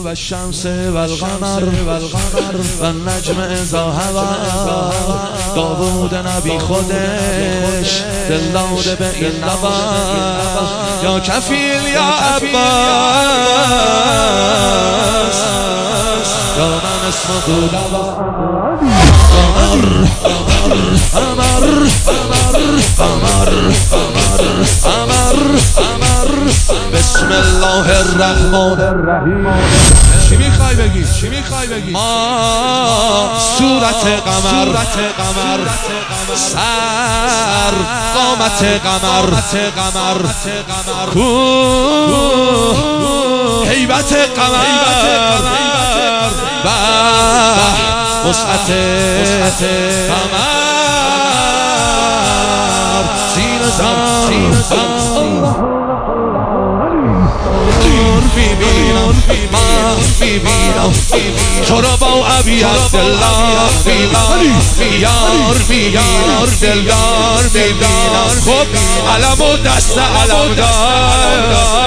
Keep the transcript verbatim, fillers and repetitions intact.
و الشمس و القمر و النجم اذا هوا. داوود نبی خودش دل داده به این نوا. یا کفیل یا عباس یا من اسم دولوا. قمر قمر قمر قمر قمر بسم الله الرحمن الرحیم. چی میخوای بگی؟ چی میخوای بگی؟ ما صورت قمر قمر سر قامت قمر قمر کو هیبت قمر و وسعت قمر سین زن ببینم من ببینم تو را با ابی عبدالله بیار بیار دلدار ببینم. خب علم و دست علم دار